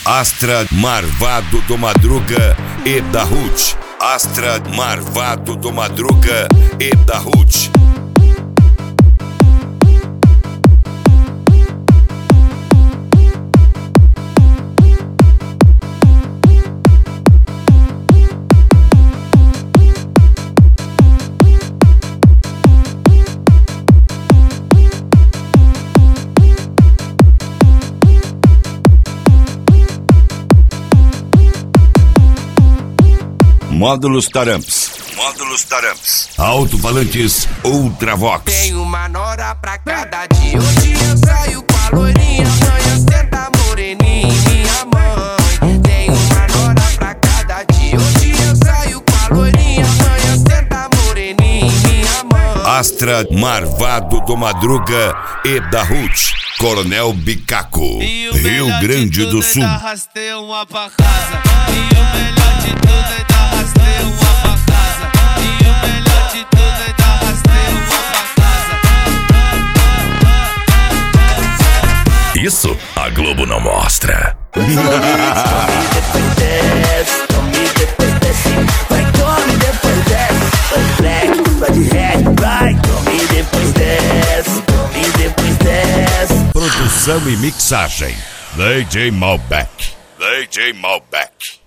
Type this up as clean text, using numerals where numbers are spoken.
Astra, Marvado do Madruga e da Ruth. Astra, Marvado do Madruga e da Ruth. Módulos Taramps. Módulos Taramps. Alto-falantes Ultravox. Tem uma nora pra cada dia. Hoje eu saio com a loirinha, amanhã senta moreninha, minha mãe. Tem uma nora pra cada dia. Hoje eu saio com a loirinha, amanhã senta moreninha, minha mãe. Astra, Marvado do Madruga e da Ruth. Coronel Bicaco, Rio Grande do Sul. Arrastei uma pra casa. E o melhor de tudo é dar arrastei uma pra casa. E o melhor de tudo é dar arrastei uma pra casa. Isso a Globo não mostra. Come depois desce, vai, come depois desce. Vai black, vai de red, vai, come depois desce, come depois desce. Produção e mixagem DJ Malbec. DJ Malbec.